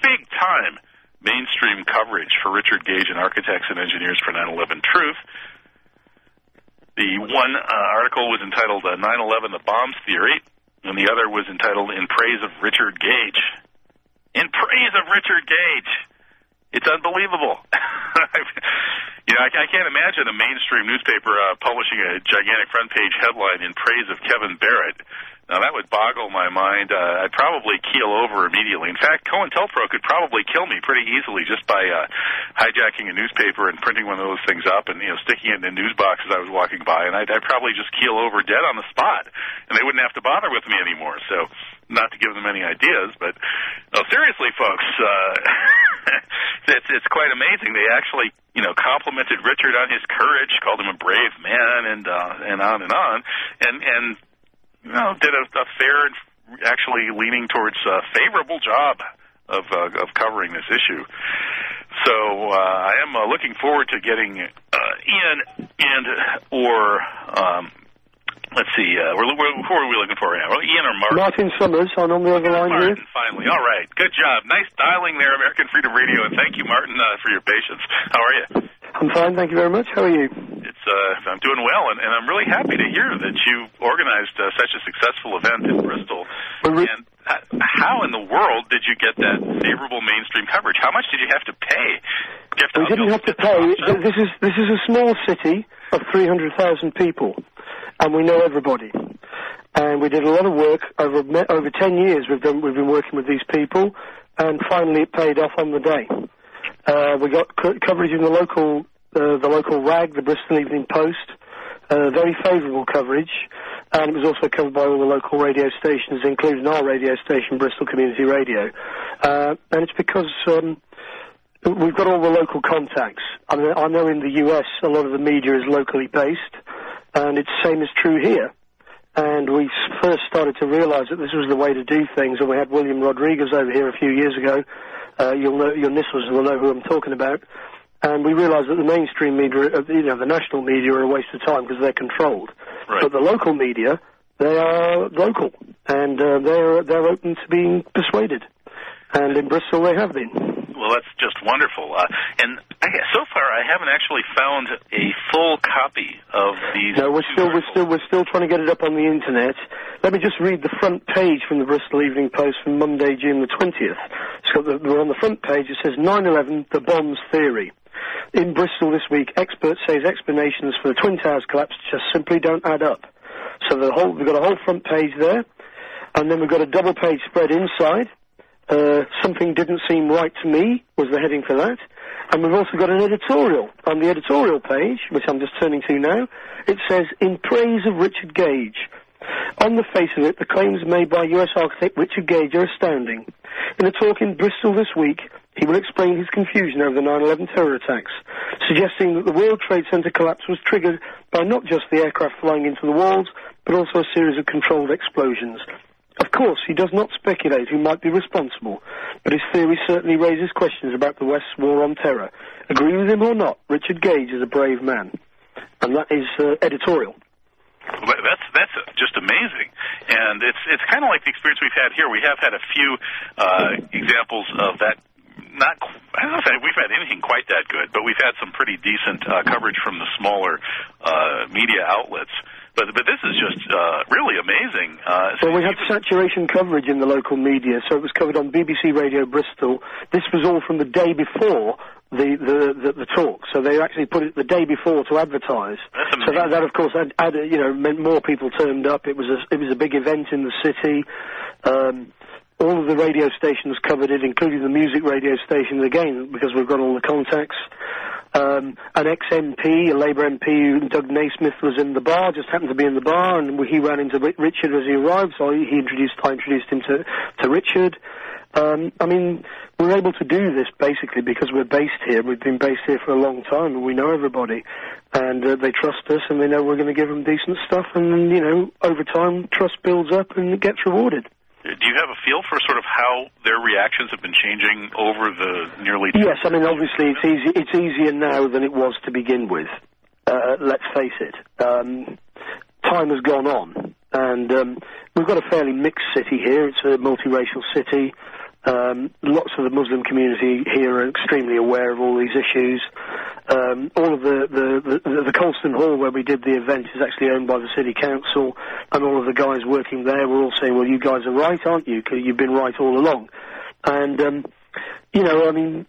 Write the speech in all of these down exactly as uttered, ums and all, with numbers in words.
big-time mainstream coverage for Richard Gage and Architects and Engineers for nine eleven Truth. The one uh, article was entitled uh, nine eleven, the Bombs Theory, and the other was entitled In Praise of Richard Gage. In praise of Richard Gage. It's unbelievable. you know, I, I can't imagine a mainstream newspaper uh, publishing a gigantic front-page headline in praise of Kevin Barrett. Now, that would boggle my mind. Uh, I'd probably keel over immediately. In fact, COINTELPRO could probably kill me pretty easily just by uh, hijacking a newspaper and printing one of those things up and, you know, sticking it in a news box as I was walking by, and I'd, I'd probably just keel over dead on the spot, and they wouldn't have to bother with me anymore. So, not to give them any ideas, but no, seriously, folks, uh, it's, it's quite amazing. They actually, you know, complimented Richard on his courage, called him a brave man, and uh, and on and on, and and you know, did a, a fair and actually leaning towards a favorable job of uh, of covering this issue. So uh, I am uh, looking forward to getting uh, Ian and or. Um, Let's see, uh, we're, we're, who are we looking for right now? Well, Ian or Martin? Martin Summers, I'm on the other line Martin, here. Finally. All right, good job. Nice dialing there, American Freedom Radio, and thank you, Martin, uh, for your patience. How are you? I'm fine, thank you very much. How are you? It's uh, I'm doing well, and, and I'm really happy to hear that you organized uh, such a successful event in Bristol. Re- and uh, how in the world did you get that favorable mainstream coverage? How much did you have to pay? Did you have to we didn't have to pay. This is, this is a small city of three hundred thousand people. And we know everybody. And we did a lot of work over over ten years. We've done. We've been working with these people, and finally it paid off on the day. Uh, we got co- coverage in the local uh, the local rag, the Bristol Evening Post, uh, very favourable coverage, and it was also covered by all the local radio stations, including our radio station, Bristol Community Radio. Uh, and it's because um, we've got all the local contacts. I mean, I know in the U S a lot of the media is locally based. And it's the same is true here. And we first started to realize that this was the way to do things. And we had William Rodriguez over here a few years ago. Uh, you'll know, your listeners will know who I'm talking about. And we realized that the mainstream media, uh, you know, the national media are a waste of time because they're controlled. Right. But the local media, they are local. And uh, they're, they're open to being persuaded. And in Bristol, they have been. Well, that's just wonderful. Uh, and I, so far, I haven't actually found a full copy of these. No, we're still we're still we're still trying to get it up on the internet. Let me just read the front page from the Bristol Evening Post from Monday, June the twentieth. So the, we're on the front page. It says nine eleven, the bombs theory. In Bristol this week, experts say explanations for the Twin Towers collapse just simply don't add up. So the whole we've got a whole front page there, and then we've got a double page spread inside. Uh, something didn't seem right to me was the heading for that. And we've also got an editorial. On the editorial page, which I'm just turning to now, it says, In Praise of Richard Gage. On the face of it, the claims made by U S architect Richard Gage are astounding. In a talk in Bristol this week, he will explain his confusion over the nine eleven terror attacks, suggesting that the World Trade Center collapse was triggered by not just the aircraft flying into the walls, but also a series of controlled explosions. Of course, he does not speculate who might be responsible, but his theory certainly raises questions about the West's war on terror. Agree with him or not, Richard Gage is a brave man. And that is uh, editorial. Well, that's that's just amazing, and it's it's kind of like the experience we've had here. We have had a few uh, examples of that. Not, I don't know if we've had anything quite that good, but we've had some pretty decent uh, coverage from the smaller uh, media outlets. But but this is just uh, really amazing. Uh, so well, we had saturation coverage in the local media, so it was covered on B B C Radio Bristol. This was all from the day before the the, the, the talk, so they actually put it the day before to advertise. That's amazing. So that, that of course, had, had, you know, meant more people turned up. It was a, it was a big event in the city. Um, all of the radio stations covered it, including the music radio stations, again, because we've got all the contacts. Um, an ex-M P, a Labour M P, Doug Naismith, was in the bar, just happened to be in the bar, and he ran into Richard as he arrived, so he introduced, I introduced him to, to Richard. Um, I mean, we're able to do this basically because we're based here. We've been based here for a long time, and we know everybody, and uh, they trust us, and they know we're going to give them decent stuff, and, you know, over time, trust builds up and it gets rewarded. Do you have a feel for sort of how their reactions have been changing over the nearly... Yes, I mean, obviously it's easy. It's easier now than it was to begin with. Uh, let's face it. Um, time has gone on, and um, we've got a fairly mixed city here. It's a multiracial city. Um, lots of the Muslim community here are extremely aware of all these issues. Um, all of the, the, the, the Colston Hall where we did the event is actually owned by the City Council, and all of the guys working there were all saying, well, you guys are right, aren't you? 'Cause you've been right all along. And, um, you know, I mean,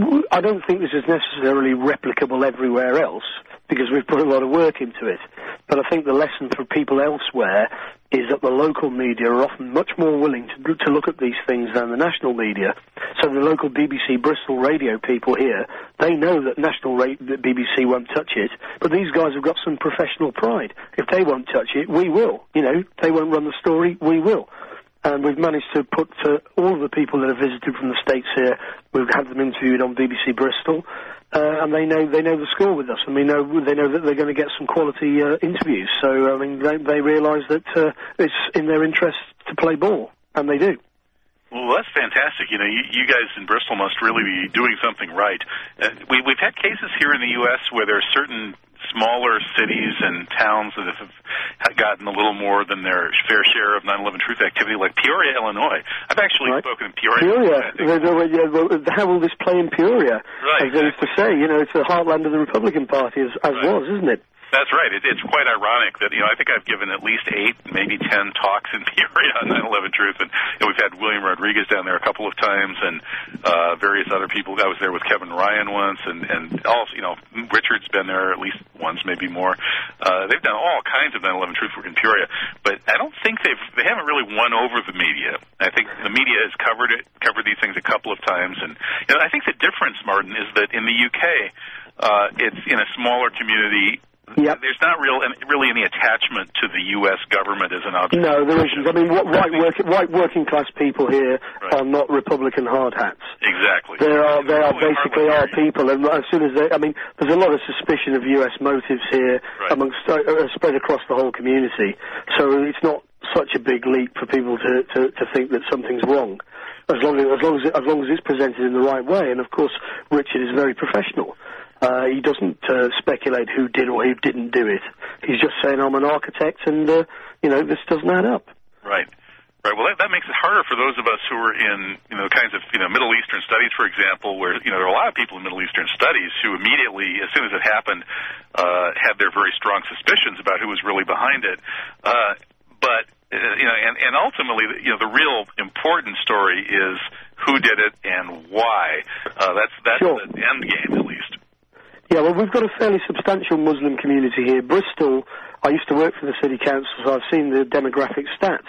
I don't think this is necessarily replicable everywhere else, because we've put a lot of work into it. But I think the lesson for people elsewhere is that the local media are often much more willing to, to look at these things than the national media. So the local B B C Bristol radio people here, they know that national ra- that B B C won't touch it, but these guys have got some professional pride. If they won't touch it, we will. You know, they won't run the story, we will. And we've managed to put uh, all of the people that have visited from the States here, we've had them interviewed on B B C Bristol, uh, and they know they know the score with us, and we know they know that they're going to get some quality uh, interviews. So I mean, they, they realise that uh, it's in their interest to play ball, and they do. Well, that's fantastic. You know, you, you guys in Bristol must really be doing something right. Uh, we, we've had cases here in the U S where there are certain smaller cities and towns that have gotten a little more than their fair share of nine eleven truth activity, like Peoria, Illinois. I've actually right. spoken in Peoria. Peoria. The, the, the, the, how will this play in Peoria? Right. As they used to say, you know, it's the heartland of the Republican Party, as, as right. was, isn't it? That's right. It, it's quite ironic that, you know, I think I've given at least eight, maybe ten talks in Peoria on nine eleven Truth, and you know, we've had William Rodriguez down there a couple of times, and uh, various other people. I was there with Kevin Ryan once, and, and also, you know, Richard's been there at least once, maybe more. Uh, they've done all kinds of nine eleven Truth work in Peoria, but I don't think they've, they haven't really won over the media. I think the media has covered it, covered these things a couple of times, and you know, I think the difference, Martin, is that in the U K, uh, it's in a smaller community. Yep. There's not real, really any attachment to the U S government as an object. No, there isn't. I mean, what, white, work, white working class people here right. are not Republican hard hats. Exactly. They are, they are really basically our people, and as soon as they, I mean, there's a lot of suspicion of U S motives here right. amongst, uh, spread across the whole community. So it's not such a big leap for people to, to, to think that something's wrong, as long as, as long as, it, as long as it's presented in the right way. And of course, Richard is very professional. Uh, he doesn't uh, speculate who did or who didn't do it. He's just saying, I'm an architect, and, uh, you know, this doesn't add up. Right. Right. Well, that, that makes it harder for those of us who are in, you know, kinds of, you know, Middle Eastern studies, for example, where, you know, there are a lot of people in Middle Eastern studies who immediately, as soon as it happened, uh, had their very strong suspicions about who was really behind it. Uh, but, uh, you know, and, and ultimately, you know, the real important story is who did it and why. Uh, that's that's sure. the end game, at least. Yeah, well, we've got a fairly substantial Muslim community here. Bristol, I used to work for the city council, so I've seen the demographic stats.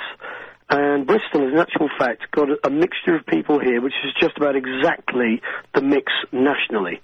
And Bristol, in actual fact, got a, a mixture of people here, which is just about exactly the mix nationally.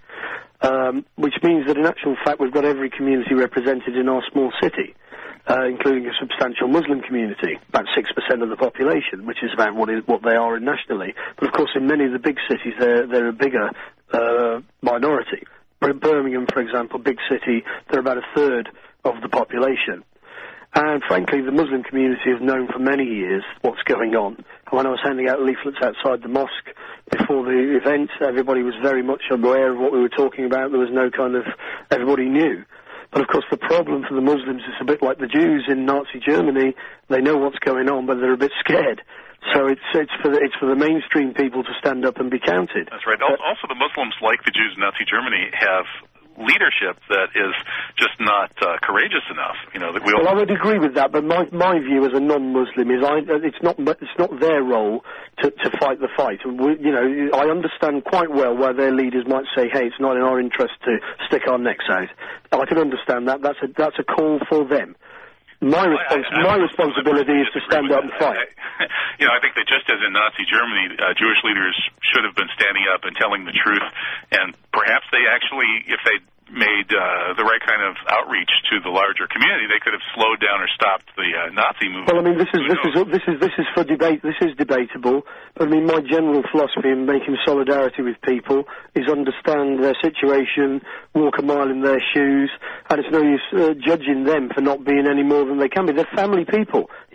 Um, which means that, in actual fact, we've got every community represented in our small city, uh, including a substantial Muslim community, about six percent of the population, which is about what, is, what they are nationally. But, of course, in many of the big cities, they're, they're a bigger uh, minority. Birmingham, for example, big city, they're about a third of the population. And frankly, the Muslim community have known for many years what's going on. And when I was handing out leaflets outside the mosque before the event, everybody was very much aware of what we were talking about. There was no kind of, everybody knew. But of course, the problem for the Muslims is a bit like the Jews in Nazi Germany. They know what's going on, but they're a bit scared. So it's it's for the, it's for the mainstream people to stand up and be counted. That's right. Uh, also, the Muslims, like the Jews in Nazi Germany, have leadership that is just not uh, courageous enough. You know, that we well, I would agree with that, but my my view as a non-Muslim is I, it's not it's not their role to, to fight the fight. We, you know, I understand quite well why their leaders might say, "Hey, it's not in our interest to stick our necks out." I can understand that. That's a that's a call for them. My, respons- I, I, my responsibility is to stand up and fight. I, I, you know, I think that just as in Nazi Germany, uh, Jewish leaders should have been standing up and telling the truth, and perhaps they actually, if they made uh, the right kind of outreach to the larger community, they could have slowed down or stopped the uh, Nazi movement. Well, I mean, this is this is this is this is for debate. This is debatable. But I mean, my general philosophy in making solidarity with people is understand their situation, walk a mile in their shoes, and it's no use uh, judging them for not being any more than they can be. They're family people, yeah.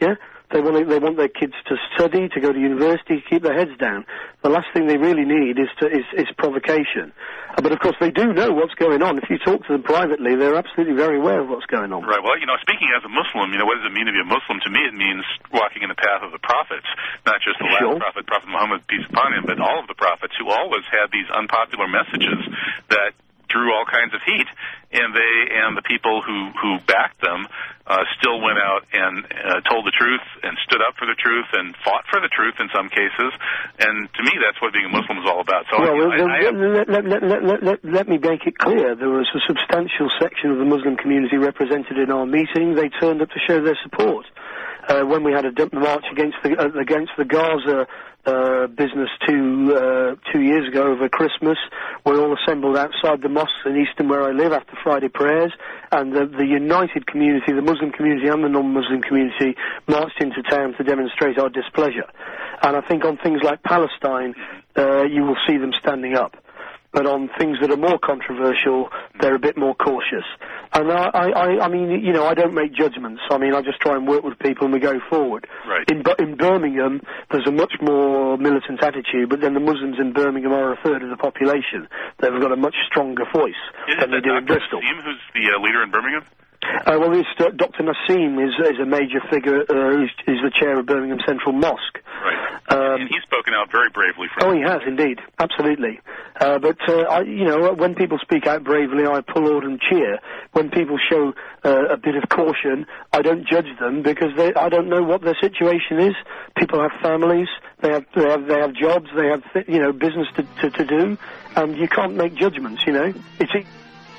They want they want their kids to study, to go to university, to keep their heads down. The last thing they really need is to is, is provocation. Uh, but of course, they do know what's going on. If you talk to them privately, they're absolutely very aware of what's going on. Right. Well, you know, speaking as a Muslim, you know, what does it mean to be a Muslim? To me, it means walking in the path of the prophets, not just the Sure. last prophet, Prophet Muhammad, peace upon him, but all of the prophets who always had these unpopular messages that drew all kinds of heat, and they and the people who who backed them uh, still went out and uh, told the truth and stood up for the truth and fought for the truth in some cases. And to me, that's what being a Muslim is all about. So well, I, I, I have, let, let, let, let, let, let, let me make it clear. There was a substantial section of the Muslim community represented in our meeting. They turned up to show their support. Uh, when we had a march against the uh, against the Gaza uh, business two uh, two years ago over Christmas, we all assembled outside the mosques in Easton, where I live, after Friday prayers, and the, the united community, the Muslim community and the non-Muslim community, marched into town to demonstrate our displeasure. And I think on things like Palestine, uh, you will see them standing up. But on things that are more controversial, they're a bit more cautious. And I, I, I mean, you know, I don't make judgments. I mean, I just try and work with people and we go forward. Right. In, in Birmingham, there's a much more militant attitude, but then the Muslims in Birmingham are a third of the population. They've got a much stronger voice is than they do in Doctor Bristol. Nassim, who's the uh, leader in Birmingham? Uh, well, this, uh, Doctor Nassim is, is a major figure, uh, who's, is the chair of Birmingham Central Mosque. Right. Um, and he's spoken out very bravely for Oh, he has, indeed. Absolutely. Uh, but, uh, I, you know, when people speak out bravely, I applaud and cheer. When people show uh, a bit of caution, I don't judge them because they, I don't know what their situation is. People have families, they have they have, they have jobs, they have, th- you know, business to, to, to do, and you can't make judgments, you know. It's... E-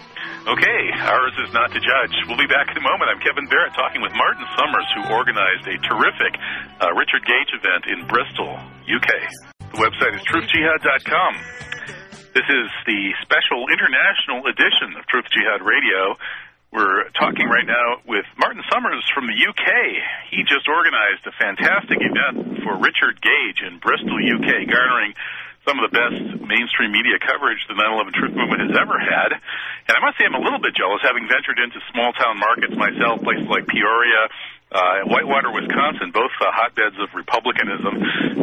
Okay, ours is not to judge. We'll be back in a moment. I'm Kevin Barrett talking with Martin Summers, who organized a terrific uh, Richard Gage event in Bristol, U K. The website is truth jihad dot com. This is the special international edition of Truth Jihad Radio. We're talking right now with Martin Summers from the U K. He just organized a fantastic event for Richard Gage in Bristol, U K, garnering some of the best mainstream media coverage the nine eleven Truth Movement has ever had. And I must say I'm a little bit jealous, having ventured into small-town markets myself, places like Peoria, uh, Whitewater, Wisconsin, both uh, hotbeds of republicanism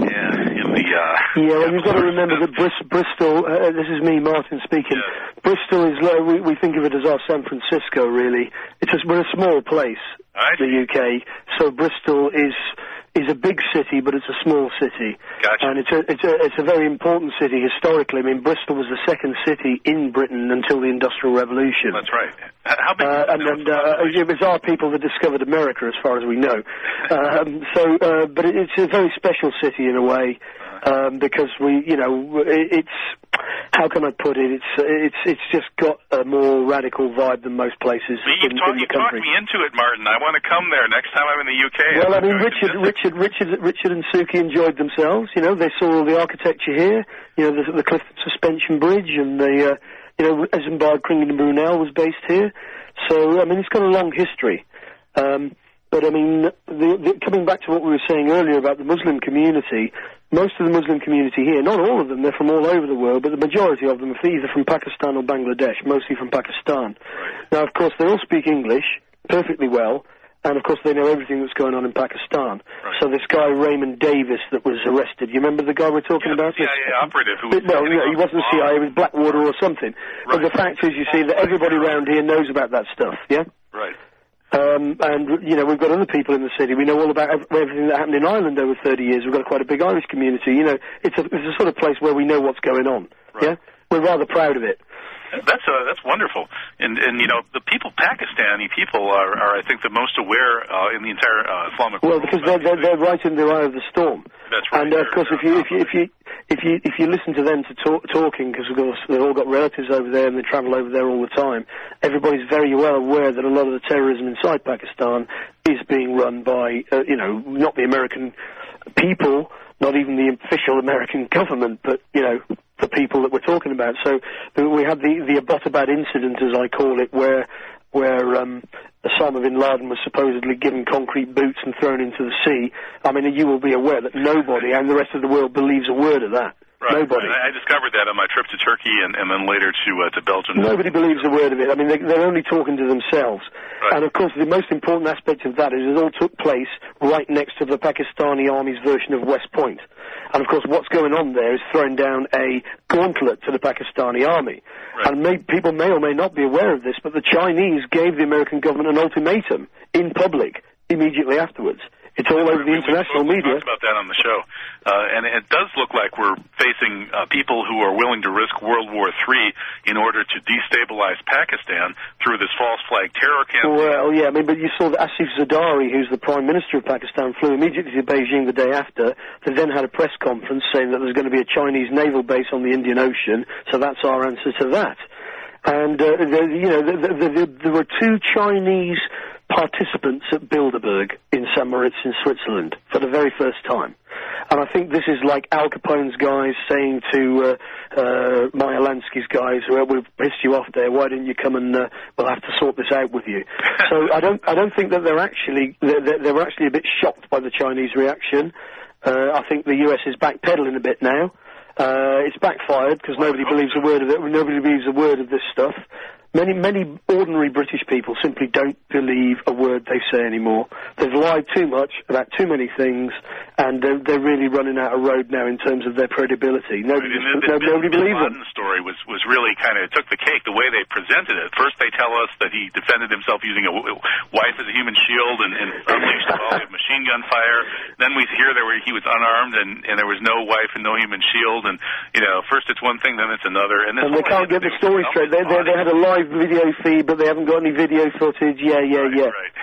in the... Uh, yeah, well, you've got to remember that Bris- Bristol, uh, this is me, Martin, speaking. Yeah. Bristol is, uh, we, we think of it as our San Francisco, really. It's a, we're a small place, the U K, so Bristol is... is a big city, but it's a small city. Gotcha. And it's a, it's a it's a very important city historically. I mean, Bristol was the second city in Britain until the Industrial Revolution. That's right. How big uh, is and and uh, it was our people that discovered America, as far as we know. um, so, uh, but it, it's a very special city in a way, um, because we, you know, it, it's, how can I put it? It's it's it's just got a more radical vibe than most places you've in, talk, in the you've talked country. me into it, Martin. I want to come there next time I'm in the U K. Well, I mean, I'm Richard, Richard, Richard, Richard, and Suki enjoyed themselves. You know, they saw all the architecture here. You know, the, the Clifton Suspension Bridge, and the, uh, you know, Isambard Krington Brunel was based here. So, I mean, it's got a long history. Um, but I mean, the, the, coming back to what we were saying earlier about the Muslim community, most of the Muslim community here, not all of them, they're from all over the world, but the majority of them are either from Pakistan or Bangladesh, mostly from Pakistan. Right. Now, of course, they all speak English perfectly well, and of course they know everything that's going on in Pakistan. Right. So this guy, Raymond Davis, that was arrested, you remember the guy we're talking yeah, about? the C I A operative who was... No, no, he wasn't C I A, he was Blackwater or something. Right. But the fact is, you see, that everybody around here knows about that stuff, yeah? Right. Um, and, you know, we've got other people in the city. We know all about everything that happened in Ireland over thirty years. We've got quite a big Irish community. You know, it's a, it's a sort of place where we know what's going on, Right. yeah? We're rather proud of it. That's uh, that's wonderful, and and you know the people, Pakistani people, are, are I think the most aware uh, in the entire uh, Islamic well, world. because they're, they're they're right in the eye of the storm. That's right. And uh, of course, if you if you if you if you if you listen to them to talk, talking, because of course they've all got relatives over there and they travel over there all the time. Everybody's very well aware that a lot of the terrorism inside Pakistan is being run by uh, you know, not the American people, not even the official American government, but you know, the people that we're talking about. So we had the the Abbottabad incident, as I call it, where where um, Osama bin Laden was supposedly given concrete boots and thrown into the sea. I mean, you will be aware that nobody and the rest of the world believes a word of that. Right. Nobody. I discovered that on my trip to Turkey and, and then later to uh, to Belgium. Nobody believes a word of it. I mean, they, they're only talking to themselves. Right. And, of course, the most important aspect of that is it all took place right next to the Pakistani Army's version of West Point. And, of course, what's going on there is throwing down a gauntlet to the Pakistani Army. Right. And may, people may or may not be aware of this, but the Chinese gave the American government an ultimatum in public immediately afterwards. It's all over the international we, we, we media. We talked about that on the show. Uh, and it does look like we're facing uh, people who are willing to risk World War Three in order to destabilize Pakistan through this false flag terror campaign. Well, yeah, I mean, but you saw that Asif Zardari, who's the Prime Minister of Pakistan, flew immediately to Beijing the day after. They then had a press conference saying that there's going to be a Chinese naval base on the Indian Ocean, so that's our answer to that. And, uh, the, you know, the, the, the, there were two Chinese participants at Bilderberg in Saint Moritz in Switzerland for the very first time. And I think this is like Al Capone's guys saying to uh, uh, Meyer Lansky's guys, well, we've pissed you off there, why didn't you come and uh, we'll have to sort this out with you. So I don't I don't think that they're actually, they're, they're actually a bit shocked by the Chinese reaction. Uh, I think the U S is backpedaling a bit now. Uh, it's backfired because nobody believes a word of it. Nobody believes a word of this stuff. Many, many ordinary British people simply don't believe a word they say anymore. They've lied too much about too many things, and they're, they're really running out of road now in terms of their credibility. Nobody, right. just, the, no, nobody the, believes the them. The story was, was really kind of took the cake, the way they presented it. First they tell us that he defended himself using a w- wife as a human shield and, and unleashed a volley of machine gun fire. Then we hear there were, he was unarmed and, and there was no wife and no human shield. And, you know, first it's one thing, then it's another. And, this and they can't get the story straight. They, they, they had a live video feed, but they haven't got any video footage. Yeah, yeah, right, yeah. Right.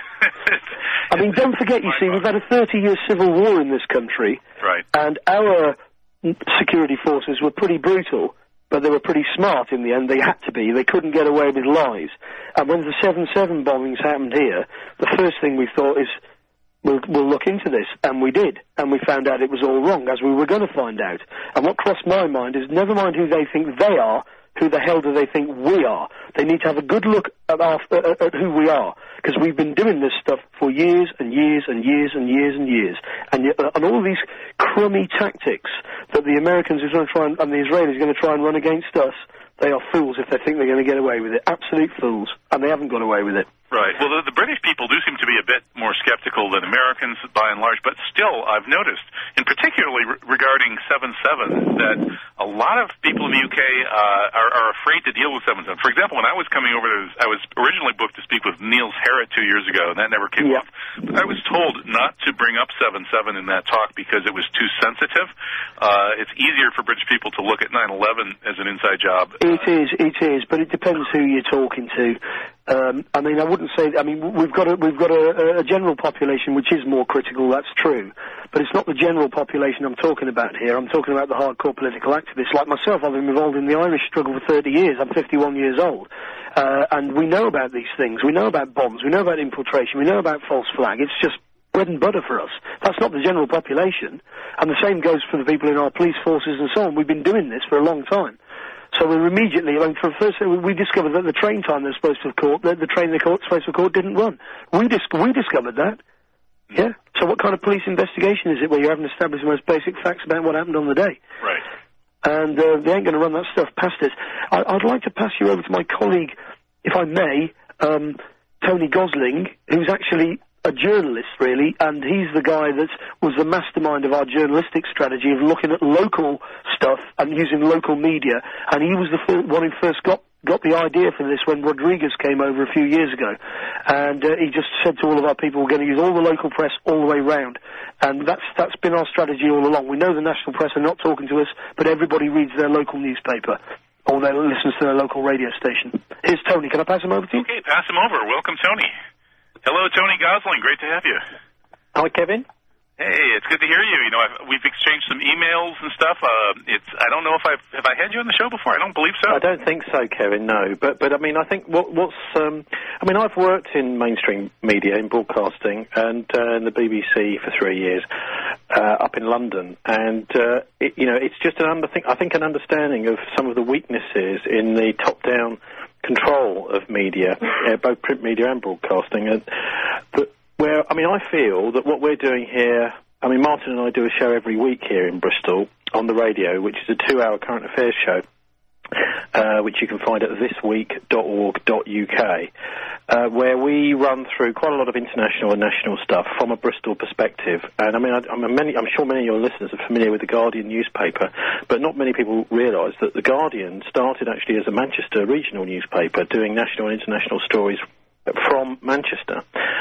I mean, don't forget, you see, we've had a thirty-year civil war in this country. Right. And our security forces were pretty brutal, but they were pretty smart in the end. They had to be. They couldn't get away with lies. And when the seven seven bombings happened here, the first thing we thought is, we'll, we'll look into this. And we did. And we found out it was all wrong, as we were going to find out. And what crossed my mind is, never mind who they think they are, who the hell do they think we are? They need to have a good look at, our, at, at who we are, because we've been doing this stuff for years and years and years and years and years. And, yet, and all these crummy tactics that the Americans are going to try and, and the Israelis are going to try and run against us, they are fools if they think they're going to get away with it. Absolute fools. And they haven't got away with it. Right. Well, the, the British people do seem to be a bit more skeptical than Americans by and large, but still, I've noticed, in particularly re- regarding seven seven, that a lot of people in the U K uh, are, are afraid to deal with seven seven. For example, when I was coming over to, I was originally booked to speak with Niels Harrit two years ago, and that never came yeah. off. But I was told not to bring up seven seven in that talk because it was too sensitive. Uh, it's easier for British people to look at nine eleven as an inside job. It uh, is, it is, but it depends who you're talking to. Um, I mean, I wouldn't say. I mean, we've got a, we've got a, a general population which is more critical. That's true, but it's not the general population I'm talking about here. I'm talking about the hardcore political activists like myself. I've been involved in the Irish struggle for thirty years. I'm fifty-one years old, uh, and we know about these things. We know about bombs. We know about infiltration. We know about false flag. It's just bread and butter for us. That's not the general population, and the same goes for the people in our police forces and so on. We've been doing this for a long time. So we were immediately, I mean, for first, we discovered that the train time they were supposed to have caught, the, the train they were supposed to have caught didn't run. We, dis- we discovered that. Yeah. So what kind of police investigation is it where you haven't established the most basic facts about what happened on the day? Right. And uh, they ain't going to run that stuff past us. I- I'd like to pass you over to my colleague, if I may, um, Tony Gosling, who's actually a journalist, really, and he's the guy that was the mastermind of our journalistic strategy of looking at local stuff and using local media, and he was the fir- one who first got got the idea for this when Rodriguez came over a few years ago, and uh, he just said to all of our people, we're going to use all the local press all the way round, and that's that's been our strategy all along. We know the national press are not talking to us, but everybody reads their local newspaper, or they listens to their local radio station. Here's Tony. Can I pass him over to you? Okay, pass him over. Welcome, Tony. Hello, Tony Gosling. Great to have you. Hi, Kevin. Hey, it's good to hear you. You know, I've, we've exchanged some emails and stuff. Uh, it's I don't know if I've have I had you on the show before. I don't believe so. I don't think so, Kevin. No, but but I mean, I think what what's um, I mean, I've worked in mainstream media in broadcasting and uh, in the B B C for three years uh, up in London, and uh, it, you know, it's just an under I think an understanding of some of the weaknesses in the top-down control of media, uh, both print media and broadcasting, and but where I mean, I feel that what we're doing here I mean, Martin and I do a show every week here in Bristol on the radio, which is a two-hour current affairs show, uh, which you can find at this week dot org dot U K, uh, where we run through quite a lot of international and national stuff from a Bristol perspective. And I mean, I, I'm, many, I'm sure many of your listeners are familiar with the Guardian newspaper, but not many people realise that the Guardian started actually as a Manchester regional newspaper doing national and international stories from Manchester.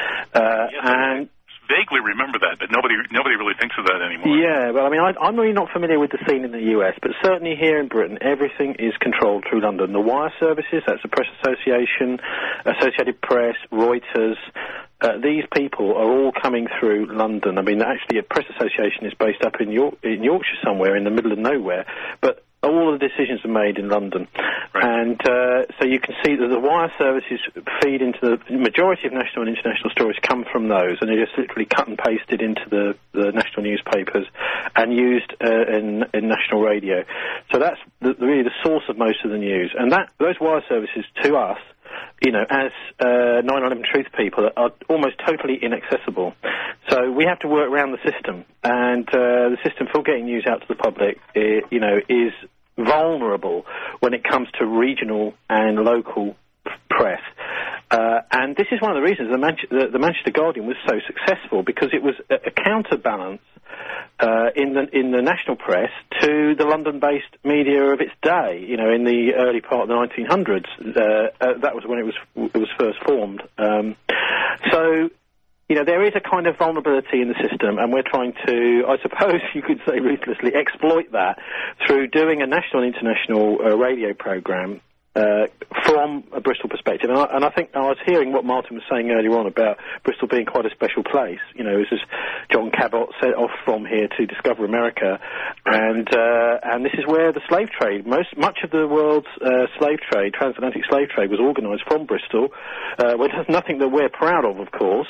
Uh, yes, and vaguely remember that, but nobody nobody really thinks of that anymore. Yeah, well, I mean, I, I'm really not familiar with the scene in the U S, but certainly here in Britain, everything is controlled through London. The wire services, that's the Press Association, Associated Press, Reuters, uh, these people are all coming through London. I mean, actually, a Press Association is based up in, York, in Yorkshire somewhere, in the middle of nowhere, but all the decisions are made in London. Right. And uh, so you can see that the wire services feed into the, the majority of national and international stories come from those, and they're just literally cut and pasted into the, the national newspapers and used uh, in, in national radio. So that's the, really the source of most of the news. And that those wire services, to us, you know, as uh, nine eleven Truth people, are almost totally inaccessible. So we have to work around the system, and uh, the system for getting news out to the public, uh, you know, is vulnerable when it comes to regional and local press. Uh, and this is one of the reasons the, Man- the, the Manchester Guardian was so successful, because it was a, a counterbalance uh, in the in the national press to the London-based media of its day. You know, in the early part of the nineteen hundreds, uh, uh, that was when it was it was first formed. Um, so. You know, there is a kind of vulnerability in the system, and we're trying to, I suppose you could say ruthlessly, exploit that through doing a national and international uh, radio programme uh, from a Bristol perspective. And I, and I think I was hearing what Martin was saying earlier on about Bristol being quite a special place. You know, this is John Cabot set off from here to discover America, and uh, and this is where the slave trade, most much of the world's uh, slave trade, transatlantic slave trade, was organised from Bristol. Uh, well, there's nothing that we're proud of, of course.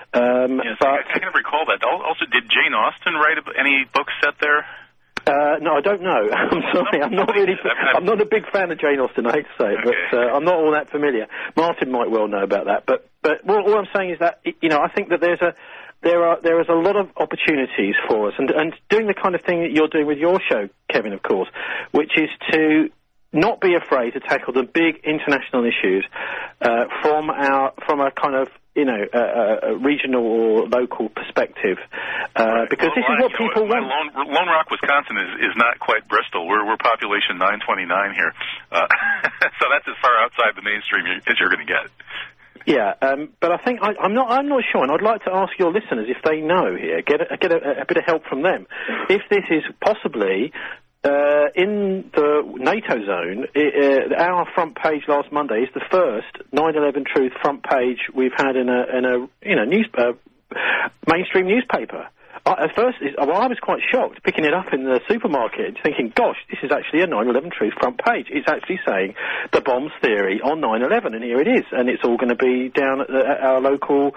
Um, yes, but I, I can recall that. Also, did Jane Austen write any books set there? Uh, no, I don't know. I'm sorry. I'm not really. I'm not a big fan of Jane Austen. I hate to say it, okay. but uh, I'm not all that familiar. Martin might well know about that. But but well, all I'm saying is that, you know, I think that there's a there are there is a lot of opportunities for us, and and doing the kind of thing that you're doing with your show, Kevin, of course, which is to not be afraid to tackle the big international issues uh, from our from a kind of, you know, a, a regional or local perspective, uh, right. because well, this is what know, people want. Lone, Lone Rock, Wisconsin is, is not quite Bristol. We're we're population nine twenty-nine here, uh, so that's as far outside the mainstream as you're going to get. Yeah, um, but I think I, I'm not. I'm not sure, and I'd like to ask your listeners if they know here. Get a, get a, a bit of help from them. If this is possibly. Uh, in the NATO zone, it, uh, our front page last Monday is the first nine eleven Truth front page we've had in a, in a you know, news, uh, mainstream newspaper. I, at first, well, I was quite shocked picking it up in the supermarket, thinking, gosh, this is actually a nine eleven Truth front page. It's actually saying the bombs theory on nine eleven, and here it is. And it's all going to be down at, the, at our local...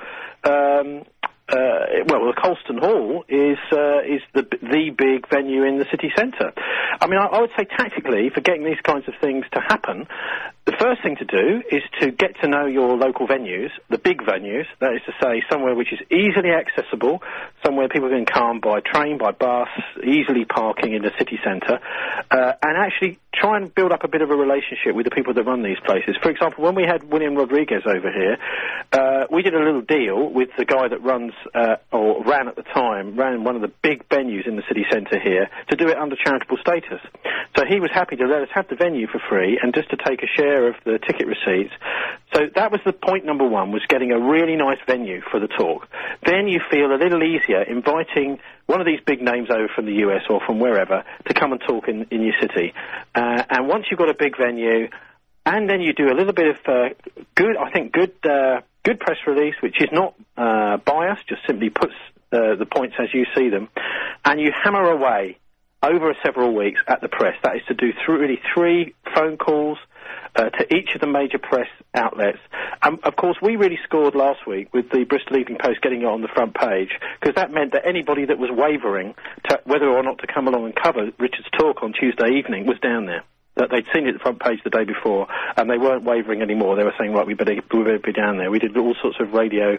Um, Uh, well, the Colston Hall is uh, is the the big venue in the city centre. I mean, I, I would say tactically, for getting these kinds of things to happen, the first thing to do is to get to know your local venues, the big venues, that is to say somewhere which is easily accessible, somewhere people can come by train, by bus, easily parking in the city centre, uh, and actually try and build up a bit of a relationship with the people that run these places. For example, when we had William Rodriguez over here, uh, we did a little deal with the guy that runs, uh, or ran at the time, ran one of the big venues in the city centre here, to do it under charitable status. So he was happy to let us have the venue for free and just to take a share of the ticket receipts. So that was the point number one, was getting a really nice venue for the talk. Then you feel a little easier inviting one of these big names over from the U S or from wherever to come and talk in, in your city. Uh, and once you've got a big venue, and then you do a little bit of uh, good, I think, good uh, good press release, which is not uh, biased, just simply puts uh, the points as you see them, and you hammer away over several weeks at the press. That is to do th- really three phone calls uh, to each of the major press outlets. Um, of course, we really scored last week with the Bristol Evening Post getting it on the front page, because that meant that anybody that was wavering to whether or not to come along and cover Richard's talk on Tuesday evening was down there. that they'd seen it at the front page the day before, and they weren't wavering anymore. They were saying, right, we better, we better be down there. We did all sorts of radio,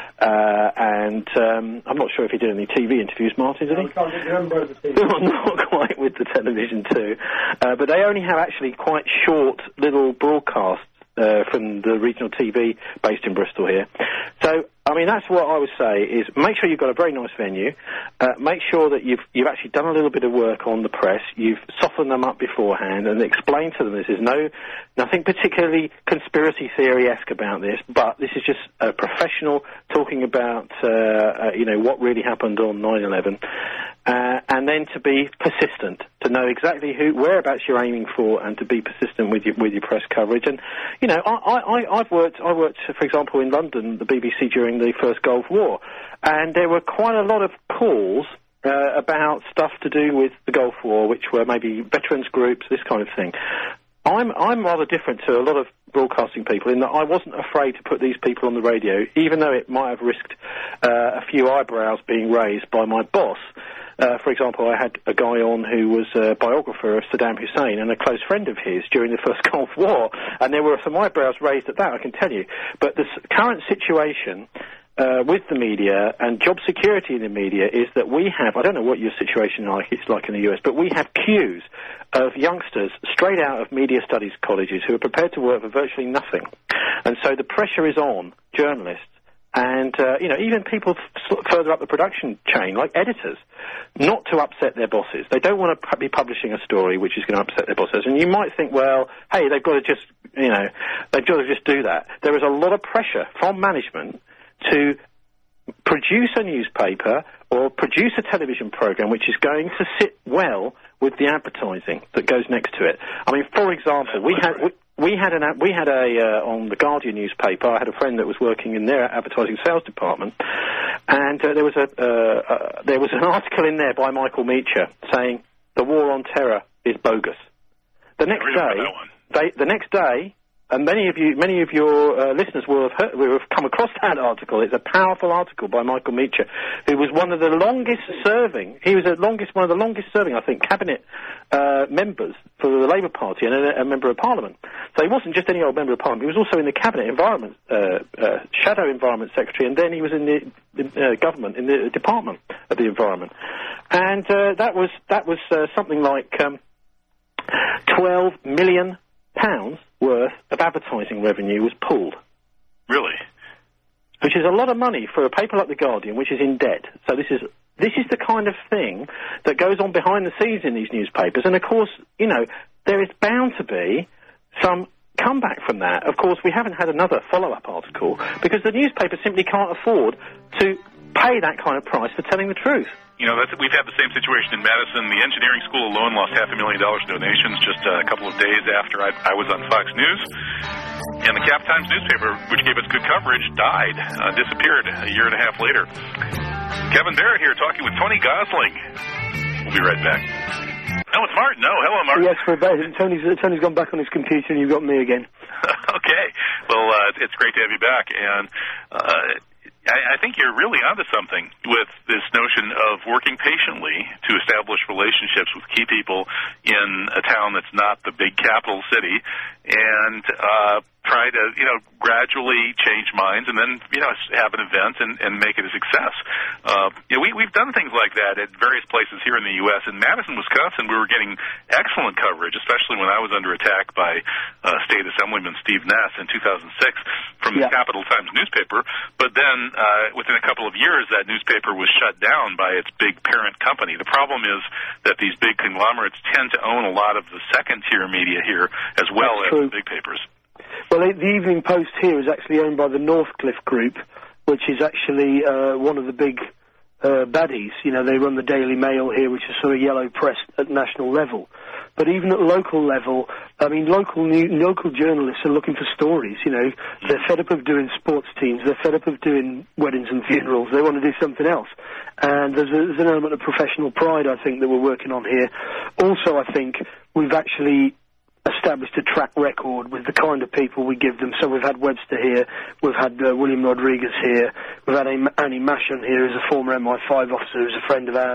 uh, and um, I'm not sure if he did any T V interviews, Martin, did he? No, I can't remember the T V. Not quite with the television too. Uh, but they only have actually quite short little broadcasts uh, from the regional T V based in Bristol here. So, I mean, that's what I would say is make sure you've got a very nice venue. Uh, make sure that you've you've actually done a little bit of work on the press. You've softened them up beforehand and explained to them this is no nothing particularly conspiracy theory-esque about this, but this is just a professional talking about uh, uh, you know what really happened on nine eleven, uh, and then to be persistent, to know exactly who whereabouts you're aiming for, and to be persistent with your with your press coverage. And you know, I, I I've worked I worked for example in London, the B B C during the first Gulf War, and there were quite a lot of calls uh, about stuff to do with the Gulf War, which were maybe veterans groups, this kind of thing. I'm I'm rather different to a lot of broadcasting people in that I wasn't afraid to put these people on the radio, even though it might have risked uh, a few eyebrows being raised by my boss. Uh, for example, I had a guy on who was a biographer of Saddam Hussein and a close friend of his during the first Gulf War, and there were some eyebrows raised at that, I can tell you. But the s- current situation uh, with the media and job security in the media is that we have, I don't know what your situation like it's like in the U S, but we have queues of youngsters straight out of media studies colleges who are prepared to work for virtually nothing. And so the pressure is on journalists and, uh, you know, even people f- further up the production chain, like editors, not to upset their bosses. They don't want to pu- be publishing a story which is going to upset their bosses. And you might think, well, hey, they've got to just, you know, they've got to just do that. There is a lot of pressure from management to produce a newspaper or produce a television program which is going to sit well with the advertising that goes next to it. I mean, for example, we had... We, We had an we had a uh, on the Guardian newspaper. I had a friend that was working in their advertising sales department, and uh, there was a uh, uh, there was an article in there by Michael Meacher saying the war on terror is bogus. The next day, they, the next day, and many of you many of your uh, listeners will have heard, will have come across that article. It's a powerful article by Michael Meacher, who was one of the longest serving. He was the longest one of the longest serving, I think, cabinet uh, members for the Labour Party and a, a member of Parliament. So he wasn't just any old member of Parliament. He was also in the Cabinet Environment, uh, uh, Shadow Environment Secretary, and then he was in the, the uh, government, in the Department of the Environment. And uh, that was that was uh, something like um, twelve million pounds worth of advertising revenue was pulled. Really? Which is a lot of money for a paper like The Guardian, which is in debt. So this is this is the kind of thing that goes on behind the scenes in these newspapers. And, of course, you know, there is bound to be some comeback from that. Of course, we haven't had another follow-up article because the newspaper simply can't afford to pay that kind of price for telling the truth. You know, that's, we've had the same situation in Madison. The engineering school alone lost half a million dollars in donations just a couple of days after I, I was on Fox News. And the Cap Times newspaper, which gave us good coverage, died, uh, disappeared a year and a half later. Kevin Barrett here talking with Tony Gosling. We'll be right back. Oh, it's Martin. No, hello, Martin. Yes, we're back. Tony's, Tony's gone back on his computer and you've got me again. Okay. Well, uh, it's great to have you back. And uh, I, I think you're really onto something with this notion of working patiently to establish relationships with key people in a town that's not the big capital city and uh, try to, you know, gradually change minds and then, you know, have an event and, and make it a success. Uh, you know, we, we've done things like that at various places here in the U S In Madison, Wisconsin, we were getting excellent coverage, especially when I was under attack by uh, State Assemblyman Steve Ness in two thousand six from the yeah. Capital Times newspaper. But then uh, within a couple of years, that newspaper was shut down by its big parent company. The problem is that these big conglomerates tend to own a lot of the second-tier media here as well That's as true. the big papers. Well, the Evening Post here is actually owned by the Northcliffe Group, which is actually uh, one of the big uh, baddies. You know, they run the Daily Mail here, which is sort of yellow press at national level. But even at local level, I mean, local new, local journalists are looking for stories, you know. They're fed up of doing sports teams. They're fed up of doing weddings and funerals. They want to do something else. And there's, a, there's an element of professional pride, I think, that we're working on here. Also, I think we've actually established a track record with the kind of people we give them. So we've had Webster here, we've had uh, William Rodriguez here, we've had Annie Mashon here, who's a former M I five officer, who's a friend of ours.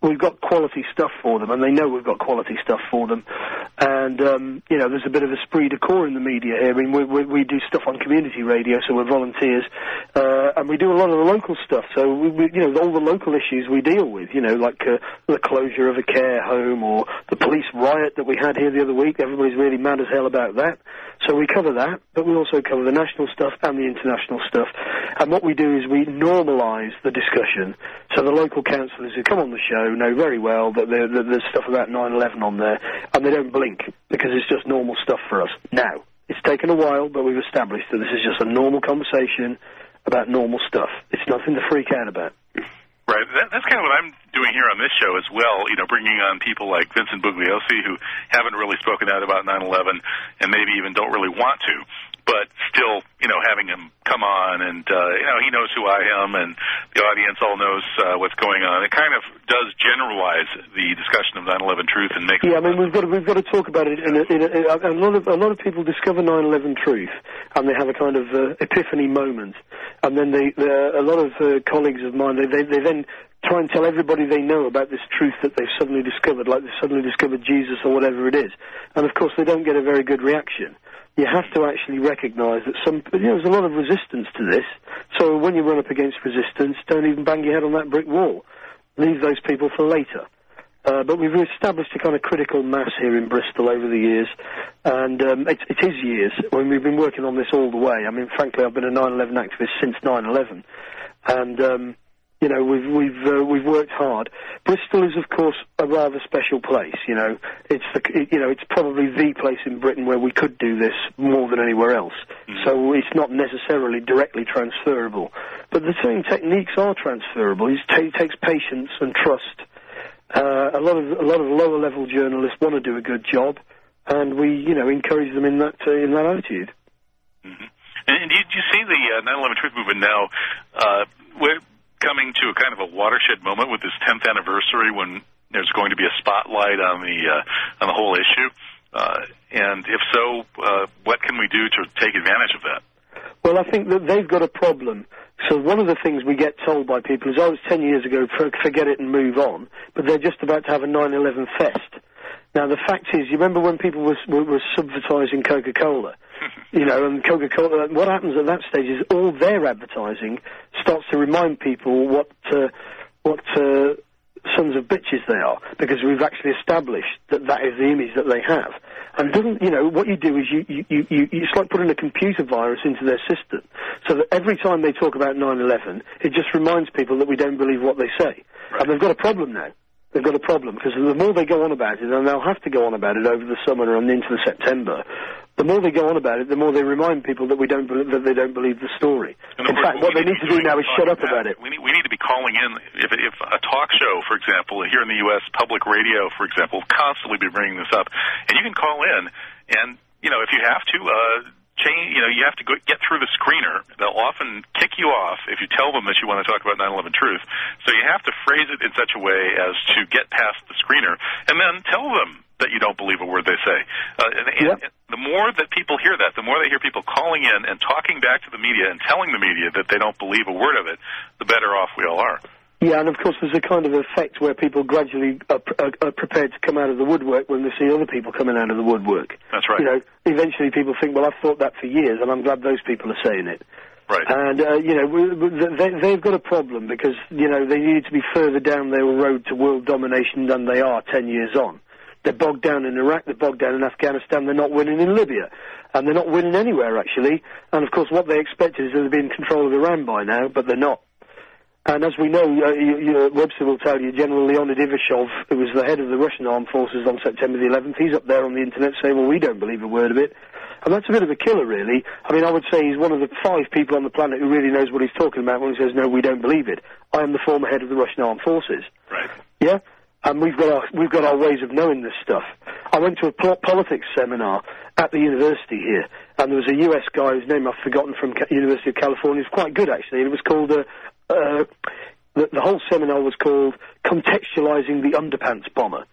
we've got quality stuff for them, and they know we've got quality stuff for them. And, um, you know, there's a bit of a esprit de corps in the media here. I mean, we, we, we do stuff on community radio, so we're volunteers, uh, and we do a lot of the local stuff. So, we, we, you know, all the local issues we deal with, you know, like uh, the closure of a care home or the police riot that we had here the other week. Everybody's really mad as hell about that. So we cover that, but we also cover the national stuff and the international stuff. And what we do is we normalise the discussion. So the local councillors who come on the show know very well that there, that there's stuff about nine eleven on there, and they don't blink, because it's just normal stuff for us. Now, it's taken a while, but we've established that this is just a normal conversation about normal stuff. It's nothing to freak out about. Right. That, that's kind of what I'm doing here on this show as well, you know, bringing on people like Vincent Bugliosi, who haven't really spoken out about nine eleven and maybe even don't really want to, but still, you know, having him come on and, uh, you know, he knows who I am and the audience all knows uh, what's going on. It kind of does generalize the discussion of nine eleven truth and makes Yeah, I mean, we've got to, we've got to talk about it. In a, in a, in a, a, lot of, a lot of people discover nine eleven truth and they have a kind of uh, epiphany moment. And then they, a lot of uh, colleagues of mine, they, they, they then try and tell everybody they know about this truth that they've suddenly discovered, like they've suddenly discovered Jesus or whatever it is. And, of course, they don't get a very good reaction. You have to actually recognise that some, you know, there's a lot of resistance to this. So when you run up against resistance, don't even bang your head on that brick wall. Leave those people for later. Uh, but we've established a kind of critical mass here in Bristol over the years, and um, it, it is years. I mean, we've been working on this all the way. I mean, frankly, I've been a nine eleven activist since nine eleven, and um, you know, we've we've uh, we've worked hard. Bristol is, of course, a rather special place. You know, it's the it, you know it's probably the place in Britain where we could do this more than anywhere else. Mm-hmm. So it's not necessarily directly transferable, but the same techniques are transferable. It t- takes patience and trust. Uh, a lot of a lot of lower level journalists want to do a good job, and we, you know, encourage them in that uh, in that attitude. Mm-hmm. And do you, do you see the uh, nine eleven Truth Movement now? Uh, we're coming to a kind of a watershed moment with this tenth anniversary, when there's going to be a spotlight on the uh, on the whole issue. Uh, and if so, uh, what can we do to take advantage of that? Well, I think that they've got a problem. So one of the things we get told by people is, oh, it's ten years ago, forget it and move on, but they're just about to have a nine eleven fest. Now, the fact is, you remember when people were, were, were subvertising Coca-Cola? You know, and Coca-Cola, what happens at that stage is all their advertising starts to remind people what, uh, what uh, sons of bitches they are, because we've actually established that that is the image that they have. And doesn't, you know, what you do is you, you, you, you, it's like putting a computer virus into their system, so that every time they talk about nine eleven, it just reminds people that we don't believe what they say. Right. And they've got a problem now. They've got a problem, because the more they go on about it, and they'll have to go on about it over the summer and into the September, the more they go on about it, the more they remind people that we don't believe, that they don't believe the story. In fact, what they need to do now is shut up about it. We need, we need to be calling in, if, if a talk show, for example, here in the U S, public radio, for example, constantly be bringing this up, and you can call in, and, you know, if you have to, uh, change, you know, you have to go, get through the screener. They'll often kick you off if you tell them that you want to talk about nine eleven truth. So you have to phrase it in such a way as to get past the screener, and then tell them that you don't believe a word they say. Uh, and, yep. and the more that people hear that, the more they hear people calling in and talking back to the media and telling the media that they don't believe a word of it, the better off we all are. Yeah, and of course there's a kind of effect where people gradually are, are, are prepared to come out of the woodwork when they see other people coming out of the woodwork. That's right. You know, eventually people think, well, I've thought that for years, and I'm glad those people are saying it. Right. And, uh, you know, they, they've got a problem because, you know, they need to be further down their road to world domination than they are ten years on. They're bogged down in Iraq, they're bogged down in Afghanistan, they're not winning in Libya. And they're not winning anywhere, actually. And, of course, what they expected is that they'd be in control of Iran by now, but they're not. And as we know, uh, you, you, Webster will tell you, General Leonid Ivashov, who was the head of the Russian armed forces on September the eleventh, he's up there on the internet saying, well, we don't believe a word of it. And that's a bit of a killer, really. I mean, I would say he's one of the five people on the planet who really knows what he's talking about when he says, no, we don't believe it. I am the former head of the Russian armed forces. Right. Yeah? And we've got our, we've got our ways of knowing this stuff. I went to a po- politics seminar at the university here, and there was a U S guy whose name I've forgotten from Ca- University of California. It was quite good, actually, and it was called... Uh, Uh, the, the whole seminar was called Contextualizing the Underpants Bomber.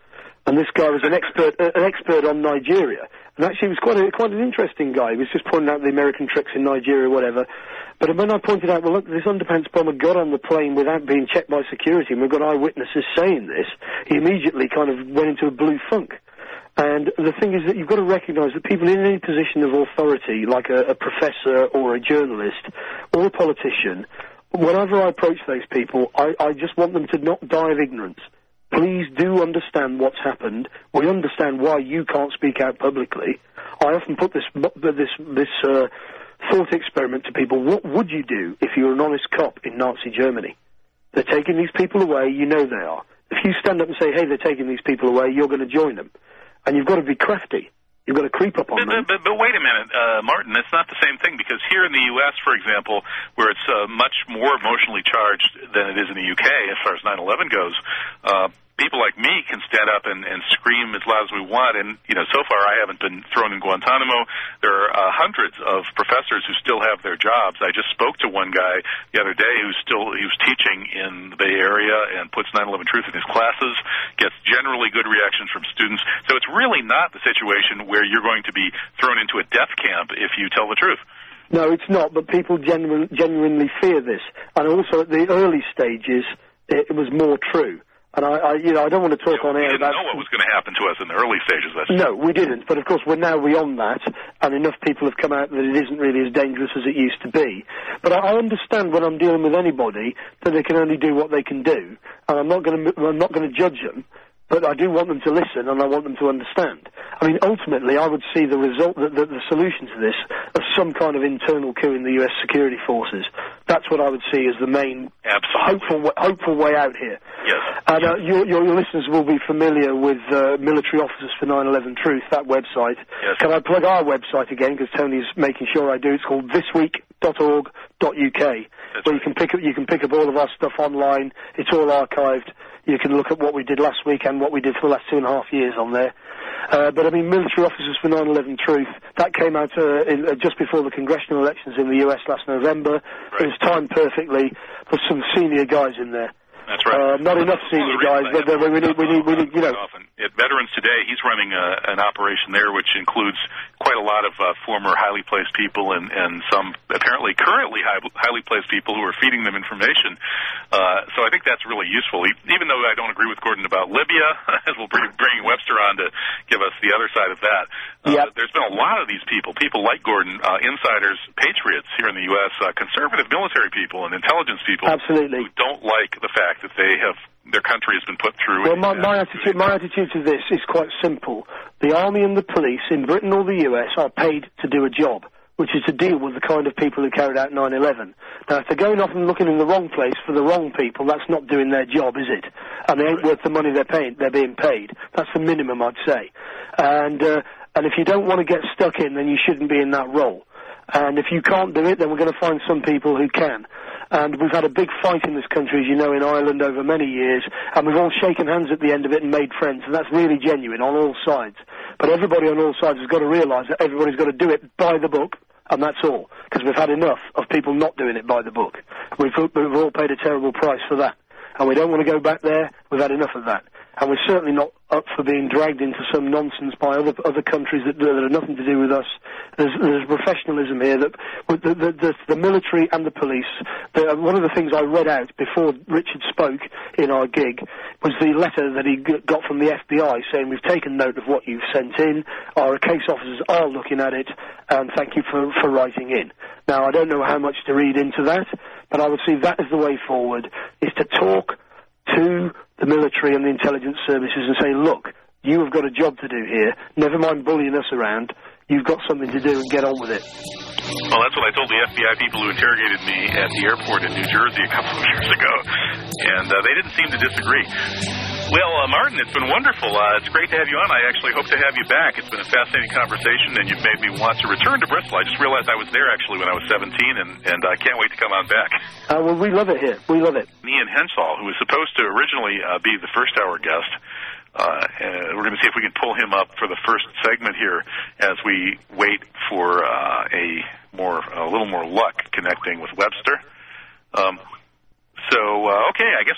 And this guy was an expert, uh, an expert on Nigeria. And actually, he was quite a, quite an interesting guy. He was just pointing out the American tricks in Nigeria, whatever. But when I pointed out, well, look, this underpants bomber got on the plane without being checked by security, and we've got eyewitnesses saying this, he immediately kind of went into a blue funk. And the thing is that you've got to recognise that people in any position of authority, like a, a professor or a journalist or a politician, whenever I approach those people, I, I just want them to not die of ignorance. Please do understand what's happened. We understand why you can't speak out publicly. I often put this this this uh, thought experiment to people. What would you do if you were an honest cop in Nazi Germany? They're taking these people away. You know they are. If you stand up and say, hey, they're taking these people away, you're going to join them. And you've got to be crafty. You've got to creep up on but, them. But, but, but wait a minute, uh, Martin, it's not the same thing, because here in the U S, for example, where it's uh, much more emotionally charged than it is in the U K as far as nine eleven goes, uh, people like me can stand up and, and scream as loud as we want, and, you know, so far I haven't been thrown in Guantanamo. There are uh, hundreds of professors who still have their jobs. I just spoke to one guy the other day who's still, he was teaching in the Bay Area and puts nine eleven Truth in his classes, gets generally good reactions from students. So it's really not the situation where you're going to be thrown into a death camp if you tell the truth. No, it's not, but people genu- genuinely fear this. And also at the early stages, it, it was more true. And I, I, you know, I don't want to talk yeah, on air about... We didn't about... know what was going to happen to us in the early stages. That's no, we didn't. But, of course, we're now beyond that, and enough people have come out that it isn't really as dangerous as it used to be. But I, I understand when I'm dealing with anybody that they can only do what they can do, and I'm not going to I'm not going to judge them, but I do want them to listen, and I want them to understand. I mean, ultimately, I would see the result, the, the, the solution to this as some kind of internal coup in the U S security forces. That's what I would see as the main hopeful, hopeful way out here. Yes. And uh, your, your, your listeners will be familiar with uh, Military Officers for nine eleven Truth, that website. Yes. Can I plug our website again, because Tony's making sure I do? It's called this week dot org dot U K, That's where right. you can pick up you can pick up all of our stuff online. It's all archived. You can look at what we did last week and what we did for the last two and a half years on there. Uh, but, I mean, Military Officers for nine eleven Truth, that came out uh, in, uh, just before the congressional elections in the U S last November. Right. It was timed perfectly for some senior guys in there. That's right. Uh, not enough senior guys, but we need, we need, we need, you know. Often. At Veterans Today, he's running a, an operation there which includes quite a lot of uh, former highly placed people and, and some apparently currently high, highly placed people who are feeding them information. Uh, so I think that's really useful. Even though I don't agree with Gordon about Libya, as we'll bring, bring Webster on to give us the other side of that. Uh, yep. There's been a lot of these people, people like Gordon, uh, insiders, patriots here in the U S, uh, conservative military people and intelligence people. Absolutely. Who don't like the fact that they have their country has been put through. Well, my, my attitude, my attitude to this is quite simple. The army and the police in Britain or the U S are paid to do a job, which is to deal with the kind of people who carried out nine eleven. Now, if they're going off and looking in the wrong place for the wrong people, that's not doing their job, is it? And they ain't worth the money they're paying. They're being paid. That's the minimum, I'd say. And uh, and if you don't want to get stuck in, then you shouldn't be in that role. And if you can't do it, then we're going to find some people who can. And we've had a big fight in this country, as you know, in Ireland over many years, and we've all shaken hands at the end of it and made friends, and that's really genuine on all sides. But everybody on all sides has got to realise that everybody's got to do it by the book, and that's all, because we've had enough of people not doing it by the book. We've, we've all paid a terrible price for that, and we don't want to go back there. We've had enough of that. And we're certainly not up for being dragged into some nonsense by other other countries that, that have nothing to do with us. There's, there's professionalism here. That the, the, the, the military and the police. The, one of the things I read out before Richard spoke in our gig was the letter that he got from the F B I saying, we've taken note of what you've sent in. Our case officers are looking at it, and thank you for, for writing in. Now, I don't know how much to read into that, but I would see that as the way forward, is to talk to the military and the intelligence services and say, look, you have got a job to do here. Never mind bullying us around. You've got something to do and get on with it. Well, that's what I told the F B I people who interrogated me at the airport in New Jersey a couple of years ago, and uh, they didn't seem to disagree. Well, uh, Martin, it's been wonderful. Uh, it's great to have you on. I actually hope to have you back. It's been a fascinating conversation, and you've made me want to return to Bristol. I just realized I was there, actually, when I was seventeen, and, and I can't wait to come on back. Uh, well, we love it here. We love it. Ian Hensall, who was supposed to originally uh, be the first-hour guest, uh, and we're going to see if we can pull him up for the first segment here as we wait for uh, a more, a little more luck connecting with Webster. Um, so, uh, okay, I guess we...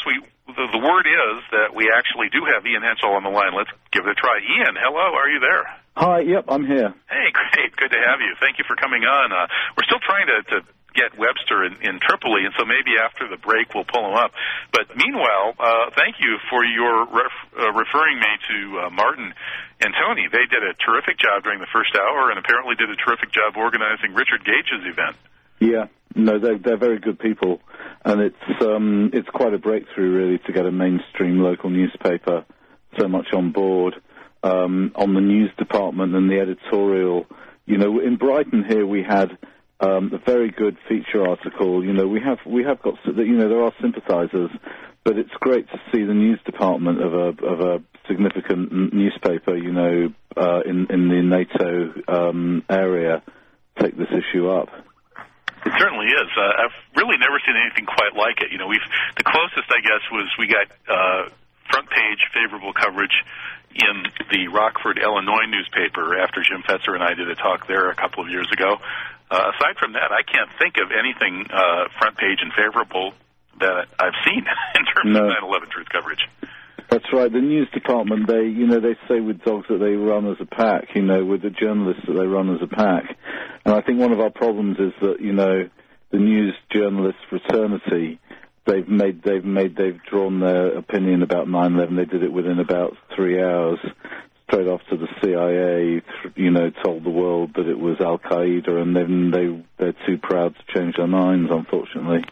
the, the word is that we actually do have Ian Henschel on the line. Let's give it a try. Ian, hello, are you there? Hi, yep, I'm here. Hey, great. Good to have you. Thank you for coming on. Uh, we're still trying to, to get Webster in, in Tripoli, and so maybe after the break we'll pull him up. But meanwhile, uh, thank you for your ref, uh, referring me to uh, Martin and Tony. They did a terrific job during the first hour and apparently did a terrific job organizing Richard Gage's event. Yeah, no, they're, they're very good people, and it's um, it's quite a breakthrough, really, to get a mainstream local newspaper so much on board um, on the news department and the editorial. You know, in Brighton here we had um, a very good feature article. You know, we have we have got, you know, there are sympathisers, but it's great to see the news department of a of a significant newspaper, you know, uh, in in the NATO um, area take this issue up. It certainly is. Uh, I've really never seen anything quite like it. You know, we've the closest, I guess, was we got uh, front page favorable coverage in the Rockford, Illinois newspaper after Jim Fetzer and I did a talk there a couple of years ago. Uh, aside from that, I can't think of anything uh, front page and favorable that I've seen in terms no. of nine eleven truth coverage. That's right. The news department, they, you know, they say with dogs that they run as a pack, you know, with the journalists that they run as a pack. And I think one of our problems is that, you know, the news journalist fraternity, they've made, they've made, they've drawn their opinion about nine eleven. They did it within about three hours, straight off to the C I A, you know, told the world that it was Al-Qaeda, and then they, they're too proud to change their minds, unfortunately.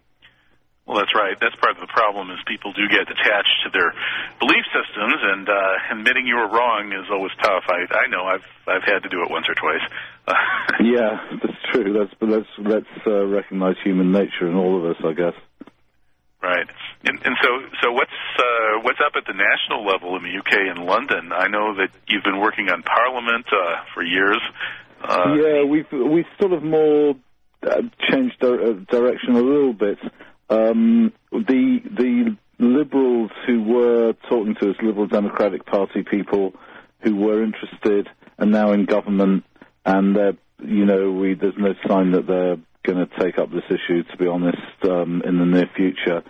Well, that's right. That's part of the problem is people do get attached to their belief systems, and uh, admitting you were wrong is always tough. I, I know. I've I've had to do it once or twice. Yeah, that's true. That's let's let's uh, recognize human nature in all of us, I guess. Right. And, and so so what's uh, what's up at the national level in the U K and London? I know that you've been working on Parliament uh, for years. Uh, yeah, we've we've sort of more uh, changed di- direction a little bit. Um, the the Liberals who were talking to us, Liberal Democratic Party people who were interested, are now in government, and they're, you know, we, there's no sign that they're going to take up this issue, to be honest, um, in the near future.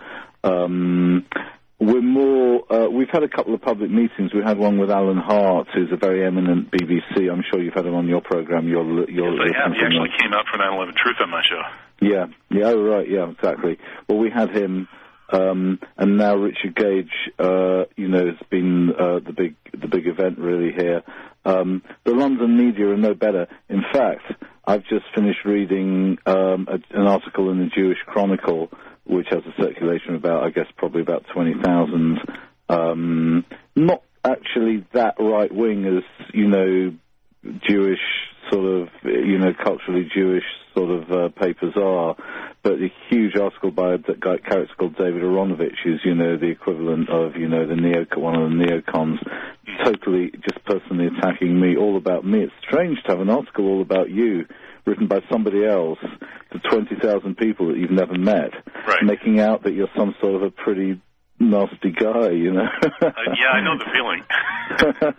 Um, we're more, uh, we've had a couple of public meetings. We had one with Alan Hart, who's a very eminent B B C. I'm sure you've had him on your program. You're, you're yes, I have. He actually came out for nine eleven Truth on my show. Yeah, yeah, oh, right, yeah, exactly. Well, we had him, um, and now Richard Gage, uh, you know, has been uh, the big, the big event really here. Um, the London media are no better. In fact, I've just finished reading um, a, an article in the Jewish Chronicle, which has a circulation of about, I guess, probably about twenty thousand. Um, not actually that right wing as, you know, Jewish sort of, you know, culturally Jewish sort of uh, papers are, but a huge article by a guy, character called David Aronovich, who's, you know, the equivalent of, you know, the neo, one of the neocons, totally just personally attacking me, all about me. It's strange to have an article all about you, written by somebody else, to twenty thousand people that you've never met, right, making out that you're some sort of a pretty nasty guy, you know. uh, yeah, I know the feeling.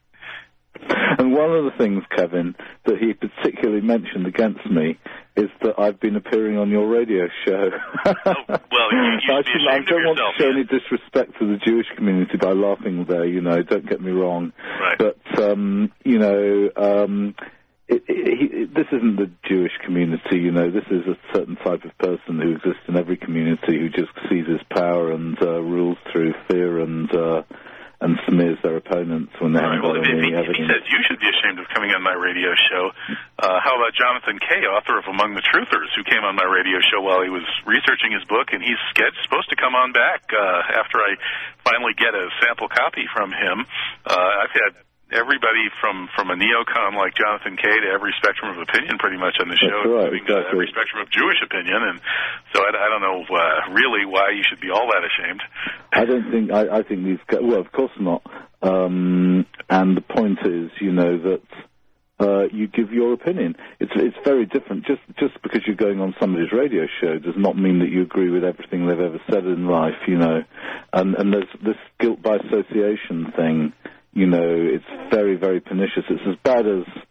And one of the things, Kevin, that he particularly mentioned against me is that I've been appearing on your radio show. Oh, well, you, you I, should be should, I ashamed don't of want yourself, to show yeah. any disrespect to the Jewish community by laughing there, you know, don't get me wrong. Right. But, um, you know, um, it, it, it, this isn't the Jewish community, you know, this is a certain type of person who exists in every community who just seizes power and uh, rules through fear and... Uh, and smears their opponents when they right, haven't well, got if, any he, if he evidence. says you should be ashamed of coming on my radio show, uh, how about Jonathan Kay, author of Among the Truthers, who came on my radio show while he was researching his book, and he's supposed to come on back uh, after I finally get a sample copy from him. Uh, I've had everybody from, from a neocon like Jonathan Kay to every spectrum of opinion pretty much on the show, That's right, including exactly. uh, every spectrum of Jewish opinion, and so I, I don't know uh, really why you should be all that ashamed. I don't think, I, I think these guys, well, of course not. Um, and the point is, you know, that uh, you give your opinion. It's it's very different. Just just because you're going on somebody's radio show does not mean that you agree with everything they've ever said in life, you know. And, and there's this guilt by association thing. You know, it's very, very pernicious. It's as bad as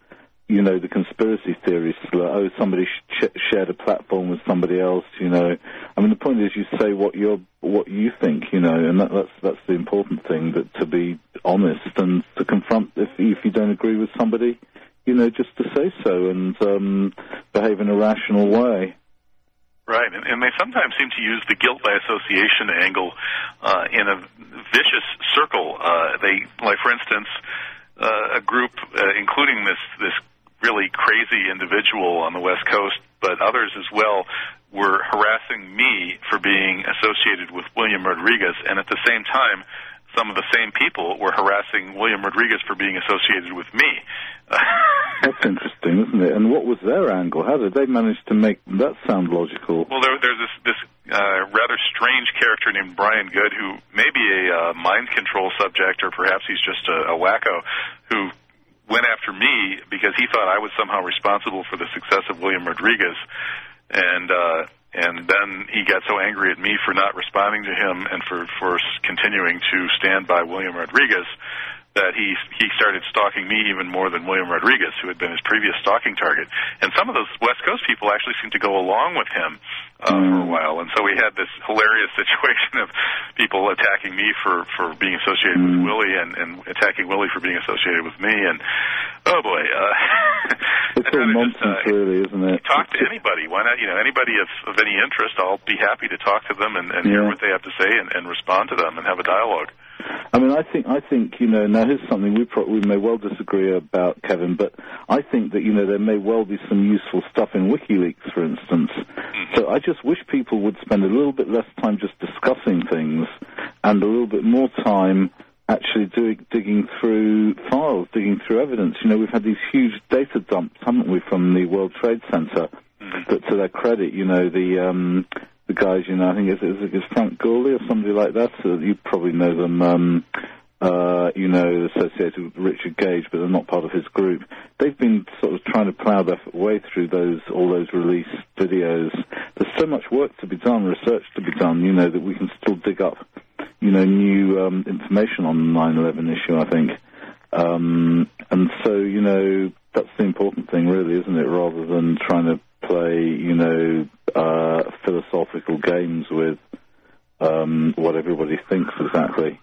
you know, the conspiracy theories, oh, somebody sh- shared a platform with somebody else, you know. I mean, the point is you say what you're, what you think, you know, and that, that's that's the important thing, that to be honest and to confront if if you don't agree with somebody, you know, just to say so and um, behave in a rational way. Right, and, and they sometimes seem to use the guilt by association angle uh, in a vicious circle. Uh, they, like, for instance, uh, a group, uh, including this this really crazy individual on the West Coast, but others as well, were harassing me for being associated with William Rodriguez, and at the same time, some of the same people were harassing William Rodriguez for being associated with me. That's interesting, isn't it? And what was their angle? How did they manage to make that sound logical? Well, there, there's this, this uh, rather strange character named Brian Good, who may be a uh, mind control subject, or perhaps he's just a, a wacko, who went after me because he thought I was somehow responsible for the success of William Rodriguez, and uh, and then he got so angry at me for not responding to him and for, for continuing to stand by William Rodriguez that he he started stalking me even more than William Rodriguez, who had been his previous stalking target. And some of those West Coast people actually seemed to go along with him uh, mm. for a while. And so we had this hilarious situation of people attacking me for, for being associated mm. with Willie and, and attacking Willie for being associated with me. And, oh, boy. Uh, it's all nonsense, just, uh, really, isn't it? Talk to anybody. Why not? You know, anybody of, of any interest, I'll be happy to talk to them and, and yeah. hear what they have to say and, and respond to them and have a dialogue. I mean, I think, I think, you know, now here's something we pro- we may well disagree about, Kevin, but I think that, you know, there may well be some useful stuff in WikiLeaks, for instance. Mm-hmm. So I just wish people would spend a little bit less time just discussing things and a little bit more time actually doing, digging through files, digging through evidence. You know, we've had these huge data dumps, haven't we, from the World Trade Center, mm-hmm. but to their credit, you know, the... Um, The guys, you know, I think it's, it's, it's Frank Gourley or somebody like that. So you probably know them, um, uh, you know, associated with Richard Gage, but they're not part of his group. They've been sort of trying to plough their way through those all those release videos. There's so much work to be done, research to be done, you know, that we can still dig up, you know, new um, information on the nine eleven issue, I think. Um, and so, you know, that's the important thing, really, isn't it? Rather than trying to play, you know, uh, philosophical games with um, what everybody thinks exactly.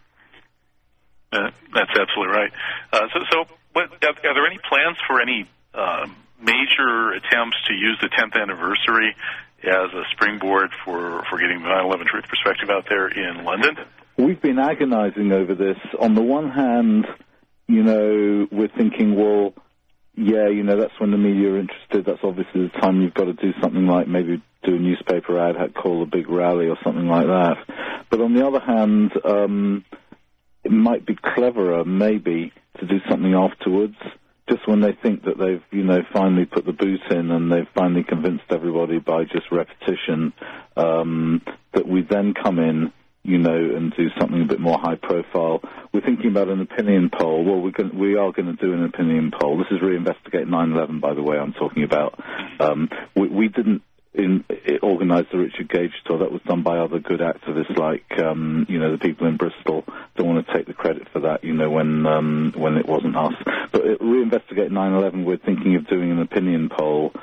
Uh, that's absolutely right. Uh, so, so what, are, are there any plans for any uh, major attempts to use the tenth anniversary as a springboard for, for getting the nine eleven Truth Perspective out there in London? We've been agonizing over this. On the one hand, you know, we're thinking, well, yeah, you know, that's when the media are interested. That's obviously the time you've got to do something like maybe do a newspaper ad, call a big rally or something like that. But on the other hand, um, it might be cleverer, maybe, to do something afterwards, just when they think that they've, you know, finally put the boot in and they've finally convinced everybody by just repetition, um, that we then come in, you know, and do something a bit more high profile. We're thinking about an opinion poll. Well, we're going, we are going to do an opinion poll. This is Reinvestigate nine eleven, by the way, I'm talking about. Um, we, we didn't in, organise the Richard Gage tour. That was done by other good activists like, um, you know, the people in Bristol. Don't want to take the credit for that, you know, when um, when it wasn't us. But at Reinvestigate nine eleven, we're thinking of doing an opinion poll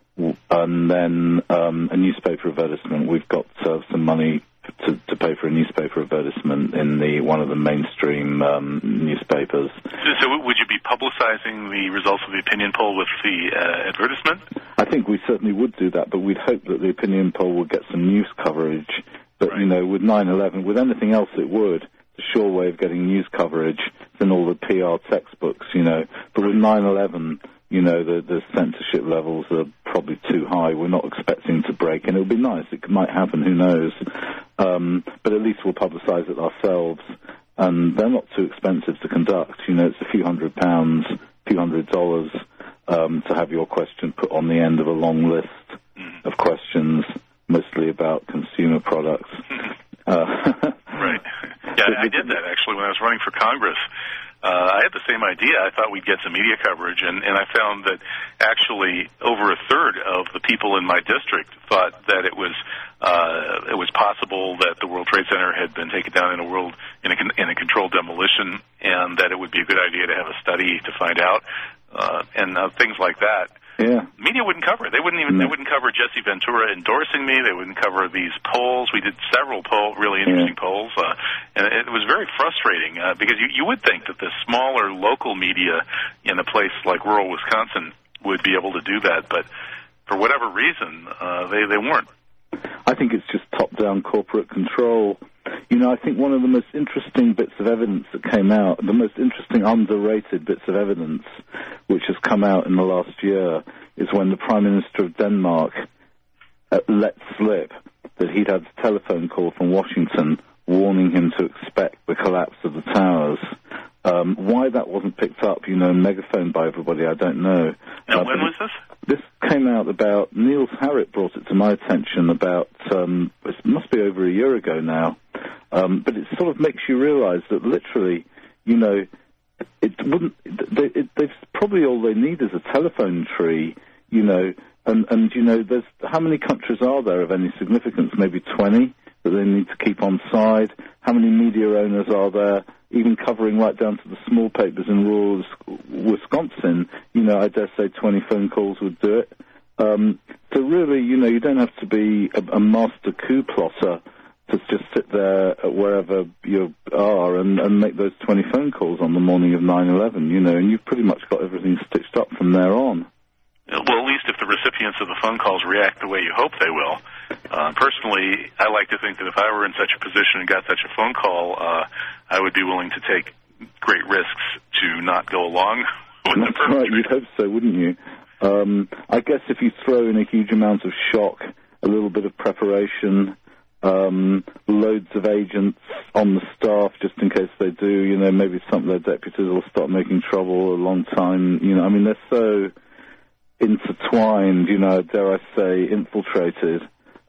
and then um, a newspaper advertisement. We've got uh, some money To, to pay for a newspaper advertisement in the one of the mainstream um, newspapers. So, so would you be publicizing the results of the opinion poll with the uh, advertisement? I think we certainly would do that, but we'd hope that the opinion poll would get some news coverage. But, right. you know, with nine eleven, with anything else it would. It's a sure way of getting news coverage than all the P R textbooks, you know. But with nine eleven, you know, the, the censorship levels are probably too high. We're not expecting to break, and it would be nice. It might happen, who knows. Um, but at least we'll publicise it ourselves, and they're not too expensive to conduct. You know, it's a few hundred pounds, a few hundred dollars um, to have your question put on the end of a long list of questions, mostly about consumer products. Uh, right. Yeah, I did that, actually, when I was running for Congress. Uh, I had the same idea. I thought we'd get some media coverage, and, and I found that actually over a third of the people in my district thought that it was uh, it was possible that the World Trade Center had been taken down in a world in a, in a controlled demolition, and that it would be a good idea to have a study to find out. uh, and uh, things like that. Yeah. Media wouldn't cover it. They wouldn't even. No. They wouldn't cover Jesse Ventura endorsing me. They wouldn't cover these polls. We did several poll, really interesting yeah. polls, uh, and it was very frustrating uh, because you, you would think that the smaller local media in a place like rural Wisconsin would be able to do that, but for whatever reason, uh, they they weren't. I think it's just top-down corporate control. You know, I think one of the most interesting bits of evidence that came out, the most interesting underrated bits of evidence which has come out in the last year, is when the Prime Minister of Denmark uh, let slip that he'd had a telephone call from Washington warning him to expect the collapse of the towers. Um, why that wasn't picked up, you know, megaphoned by everybody, I don't know. And uh, when was this? This came out about, Niels Harrit brought it to my attention about, um, it must be over a year ago now, um, but it sort of makes you realise that literally, you know, it wouldn't, they, it, they've probably all they need is a telephone tree, you know, and, and, you know, there's, how many countries are there of any significance? Maybe twenty that they need to keep on side. How many media owners are there? Even covering right down to the small papers in rural Wisconsin, you know, I dare say twenty phone calls would do it. Um, so really, you know, you don't have to be a, a master coup plotter to just sit there at wherever you are and, and make those twenty phone calls on the morning of nine eleven, you know, and you've pretty much got everything stitched up from there on. Well, at least if the recipients of the phone calls react the way you hope they will. Uh, personally, I like to think that if I were in such a position and got such a phone call, uh, I would be willing to take great risks to not go along with That's the right, you'd hope so, wouldn't you? Um, I guess if you throw in a huge amount of shock, a little bit of preparation, um, loads of agents on the staff just in case they do, you know, maybe some of their deputies will start making trouble a long time, you know, I mean, they're so intertwined, you know, dare I say, infiltrated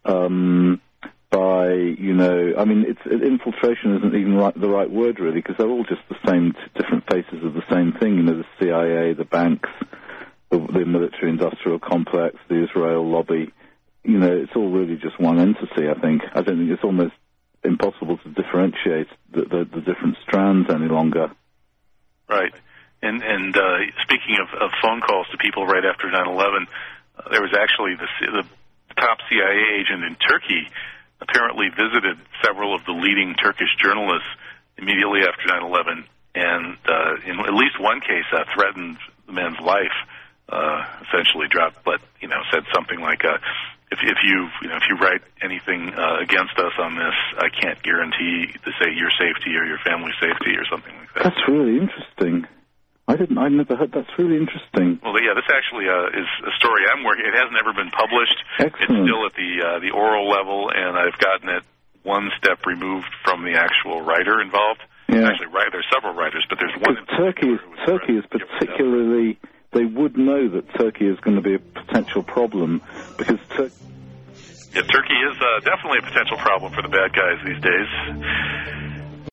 um, by, you know, I mean, it's, infiltration isn't even right, the right word, really, because they're all just the same, different faces of the same thing, you know, the C I A, the banks, the, the military-industrial complex, the Israel lobby, you know, it's all really just one entity, I think. I don't think it's almost impossible to differentiate the, the, the different strands any longer. Right. And, and uh, speaking of, of phone calls to people right after nine eleven, uh, there was actually the, the top C I A agent in Turkey apparently visited several of the leading Turkish journalists immediately after nine eleven, and uh, in at least one case uh, threatened the man's life, uh, essentially dropped, but, you know, said something like, uh, if, if you, you know, if you write anything uh, against us on this, I can't guarantee to say your safety or your family's safety or something like that. That's really interesting. I didn't. I never heard. That's really interesting. Well, yeah, this actually uh, is a story I'm working. It hasn't ever been published. Excellent. It's still at the uh, the oral level, and I've gotten it one step removed from the actual writer involved. Yeah. Actually, right, there's several writers, but there's one. Turkey is Turkey is particularly. They would know that Turkey is going to be a potential problem because Turkey. Yeah, Turkey is uh, definitely a potential problem for the bad guys these days.